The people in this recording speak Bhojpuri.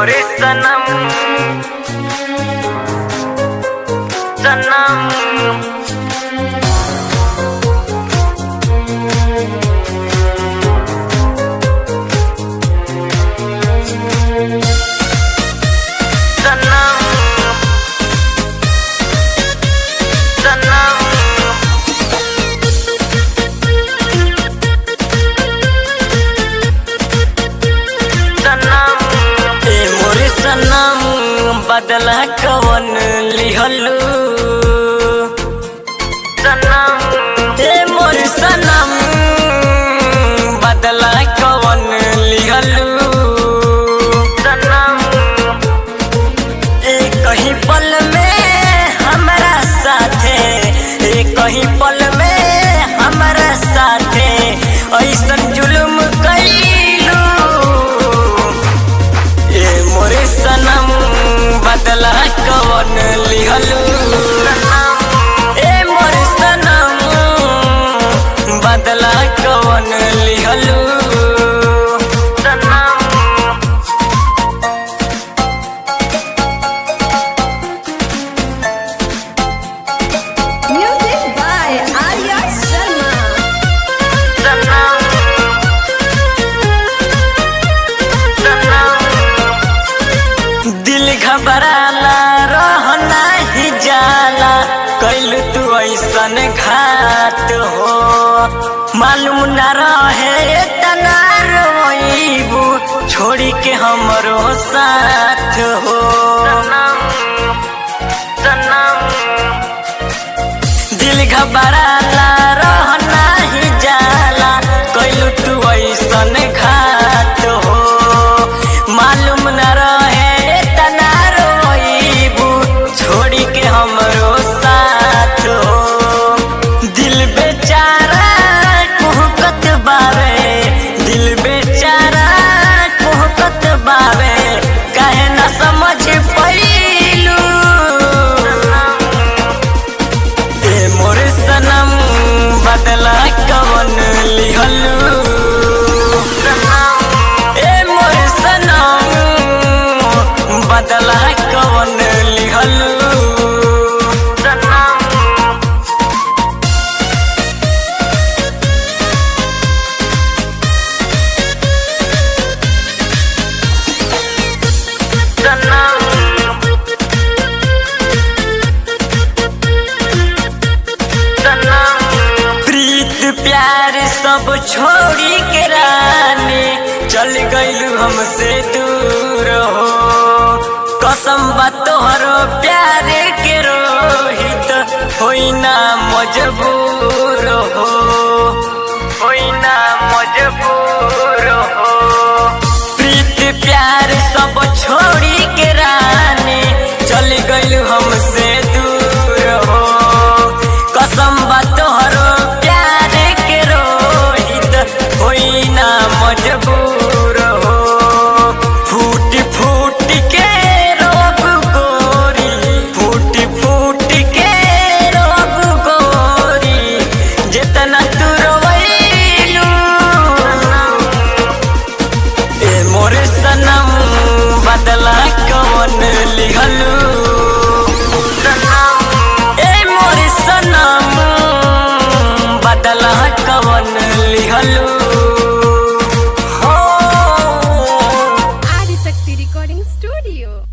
मोरे सनम सनम बदला कवन लिहलू सनम हे मोर सनम बदला कवन लिहलू सनम एक ही पल में हमारा साथे एक ही पल में हमारा साथे ऐसन जुल्म कैलू ए मोर सनम बदला कवन लिहलू ए मोर सनम बदला कवन लिहलू Music by Arya Sharma. दिल घबराला रहना ही जाला कैलू तू ऐसन घात हो मालूम न रहे तना रोईबू छोड़ी के हमरो साथ हो दिल घबराला रहना ही जाला कैलू तू ऐसन घात हो मालूम न रहे तना रोईबू छोड़ी के हमरो साथ हो दिल बेचारा कुहकत बावे दिल बेचारा कुहकत बावे काहे न समझ पैलू ए मोर सनम बदला कवन लिहलू ए मोर सनम बदला कवन लिहलू प्रीत प्यार सब छोड़ी के रानी चल गईलू हमसे दूर हो कसम बा तोहरो प्यार के रोहित होई ना मजबूर हो होई ना मजबूर हो प्रीत प्यार सब छोड़ी के रानी चल गईलू हमसे दूर हो कसम बा तोहरो प्यार के रोहित होई ना मजबूर हो फूट फूट के रोब गोरी फूट फूट के रोब गोरी जितना तू रोइलू ए मोर सनम बदला कवन लिहलू ए मोर सनम बदला कवन लिहलू Adi Shakti Recording Studio.